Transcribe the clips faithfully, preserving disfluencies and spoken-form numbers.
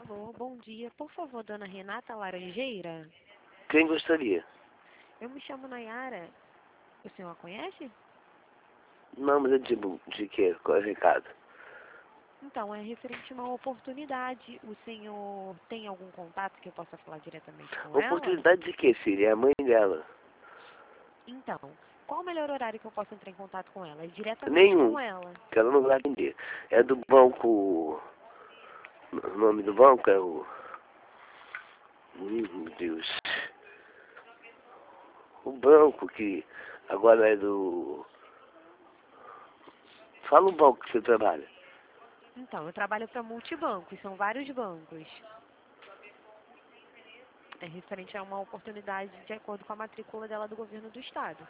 Alô, bom dia. Por favor, dona Renata Laranjeira? Quem gostaria? Eu me chamo Nayara. O senhor a conhece? Não, mas é de, de quê? Qual é o recado? Então, é referente a uma oportunidade. O senhor tem algum contato que eu possa falar diretamente com ela? Oportunidade de quê, filha? É a mãe dela. Então, qual o melhor horário que eu posso entrar em contato com ela? É diretamente Nenhum, com ela. que ela não vai atender. É do banco... O nome do banco é o... Hum, meu Deus. O banco que agora é do... Fala o banco que você trabalha. Então, eu trabalho para multibanco e são vários bancos. É referente a uma oportunidade de acordo com a matrícula dela do governo do estado.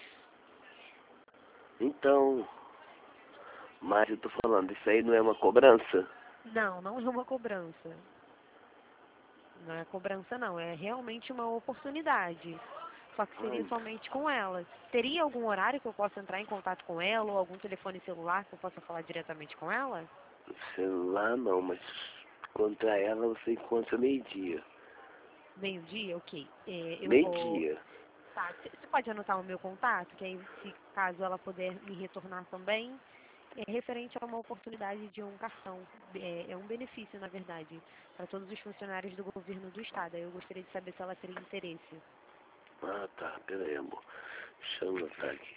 Então... Mas eu tô falando, isso aí não é uma cobrança? Não, não é uma cobrança. Não é cobrança, não. É realmente uma oportunidade. Só que seria Ai, somente com ela. Teria algum horário que eu possa entrar em contato com ela ou algum telefone celular que eu possa falar diretamente com ela? celular não, mas contra ela você encontra meio-dia. Meio-dia? Ok. É, eu vou... Meio-dia. Tá, c- você pode anotar o meu contato, que aí, se caso ela puder me retornar também, é referente a uma oportunidade de um cartão. É, é um benefício, na verdade, para todos os funcionários do governo do estado. Aí eu gostaria de saber se ela teria interesse. Ah, tá. Pera aí, amor. Deixa eu anotar aqui.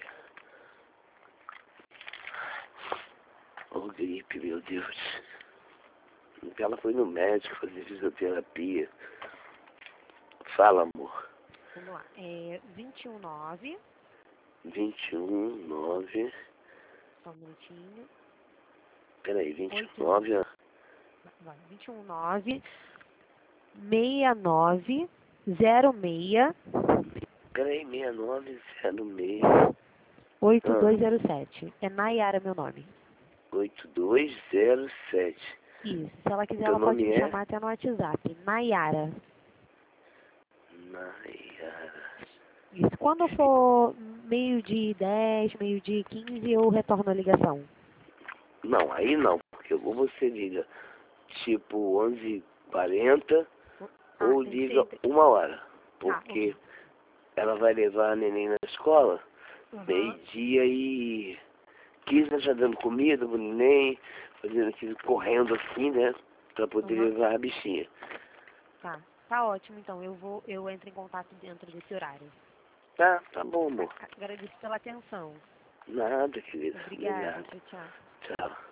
Ô, gripe, meu Deus. Ela foi no médico fazer fisioterapia. Fala, amor. Vamos lá. É vinte e um nove, vinte e um, nove... só um minutinho. Peraí, vinte e um, oito, nove... vai, vinte e um nove, seis nove, zero seis, Peraí, sessenta e nove, zero seis... oito dois Ah, zero sete. É Nayara meu nome. oito dois zero sete. Isso. Se ela quiser, Teu ela pode nome me é? chamar até no WhatsApp. Nayara. Nayara. Isso. Quando for meio-dia e dez, meio-dia e quinze, eu retorno a ligação. Não, aí não, porque ou você liga tipo onze e quarenta Ah, ou tem que ser liga entre... uma hora. Tá, Porque ok. ela vai levar a neném na escola, Uhum. meio-dia e quinze já dando comida pro neném, fazendo aquilo, correndo assim, né? Pra poder Uhum. levar a bichinha. Tá. Tá ótimo, então. Eu vou, eu entro em contato dentro desse horário. Tá, tá bom, A- amor. Agradeço pela atenção. Nada, querida. Obrigada. Obrigado. Tchau, tchau. Tchau.